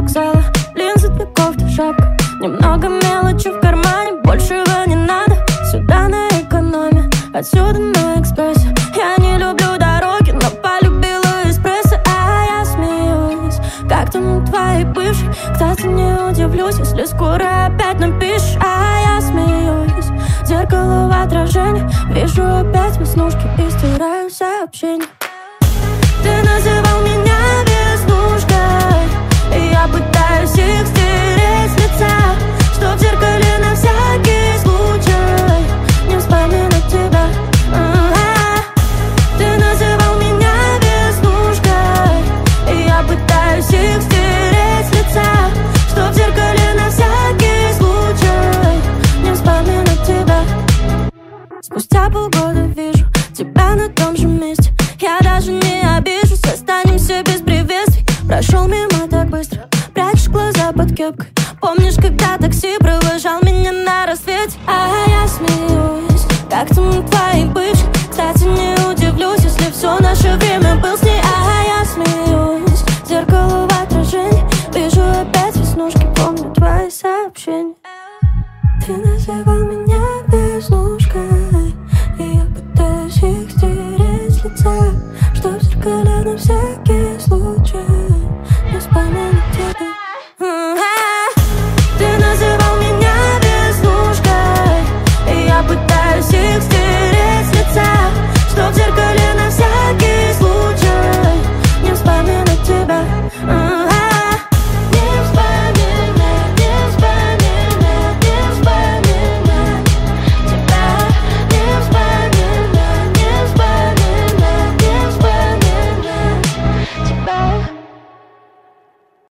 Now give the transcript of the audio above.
вокзала. Линзы, две кофты, шапка, немного мелочи в кармане. Большего не надо, сюда на экономе, отсюда на экспрессе. Я не люблю дороги, но полюбила эспрессо. А я смеюсь, как там твои бывшие. Кстати, не удивлюсь, если скоро опять напишешь. А я смеюсь, зеркало в отражении, вижу опять веснушки и стираю сообщения. Ты называл меня веснушкой, и я пытаюсь их стереть с лица, что в зеркале на всякий случай не вспоминать тебя. Ты называл меня веснушкой, и я пытаюсь их стереть с лица, что в зеркале на всякий случай не вспоминать тебя. Спустя полгода вижу тебя на том же месте. Я даже не обижусь, останемся без приветствий. Прошел мимо так быстро, прячешь глаза под кепкой. Помнишь, когда такси провожал меня на рассвете? А я смеюсь,